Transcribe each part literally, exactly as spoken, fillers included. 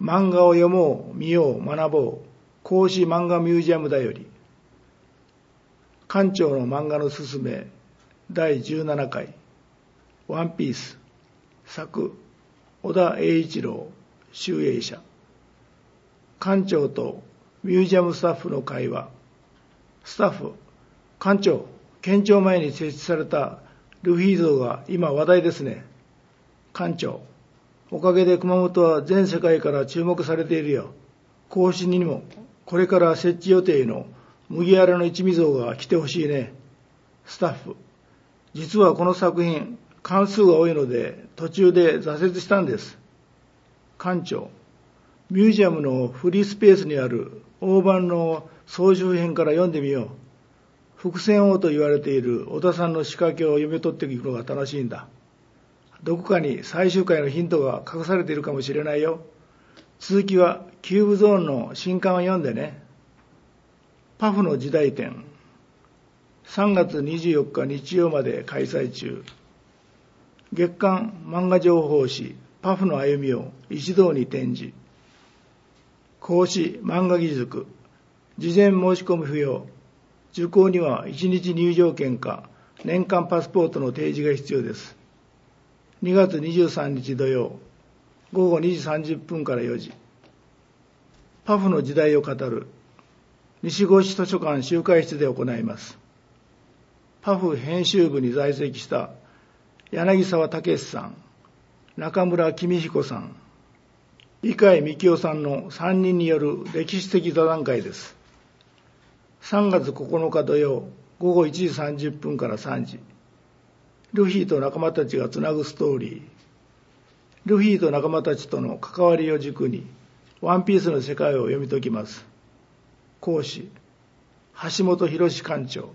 漫画を読もう、見よう、学ぼう、孔子漫画ミュージアムだより、館長の漫画のすすめだいじゅうななかい、ワンピース、作、小田栄一郎、集英社。館長とミュージアムスタッフの会話。スタッフ、館長、県庁前に設置されたルフィ像が今話題ですね。館長、おかげで熊本は全世界から注目されているよ。孔子にもこれから設置予定の麦わらの一味像が来てほしいね。スタッフ、実はこの作品関数が多いので途中で挫折したんです。館長、ミュージアムのフリースペースにある大判の総集編から読んでみよう。伏線王と言われている小田さんの仕掛けを読み取っていくのが楽しいんだ。どこかに最終回のヒントが隠されているかもしれないよ。続きはキューブゾーンの新刊を読んでね。パフの時代展、さんがつにじゅうよっか日曜まで開催中。月刊漫画情報誌パフの歩みを一堂に展示。孔子漫画義塾、事前申し込み不要。受講にはいちにち入場券か年間パスポートの提示が必要です。にがつにじゅうさんにち土曜、ごごにじさんじゅっぷんからよじ。パフの時代を語る西越図書館集会室で行います。パフ編集部に在籍した柳沢武さん、中村公彦さん、理解幹夫さんのさんにんによる歴史的座談会です。さんがつここのか土曜、ごごいちじさんじゅっぷんからさんじ。ルフィと仲間たちがつなぐストーリー。ルフィと仲間たちとの関わりを軸に、ワンピースの世界を読み解きます。講師、橋本博館長。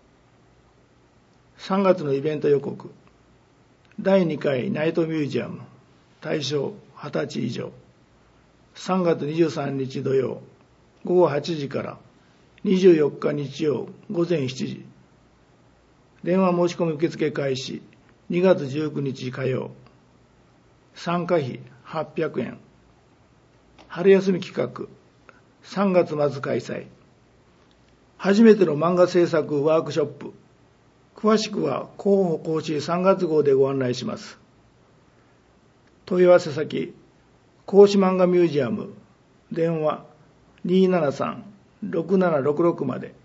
さんがつのイベント予告。だいにかいナイトミュージアム、対象はたち以上。さんがつにじゅうさんにち土曜、ごごはちじからにじゅうよっか日曜ごぜんしちじ。電話申し込み受付開始。にがつじゅうくにち火曜。参加費はっぴゃくえん。春休み企画、さんがつ末開催。初めての漫画制作ワークショップ。詳しくは広報講師さんがつ号でご案内します。問い合わせ先、孔子漫画ミュージアム、電話にーななさんろくななろくろくまで。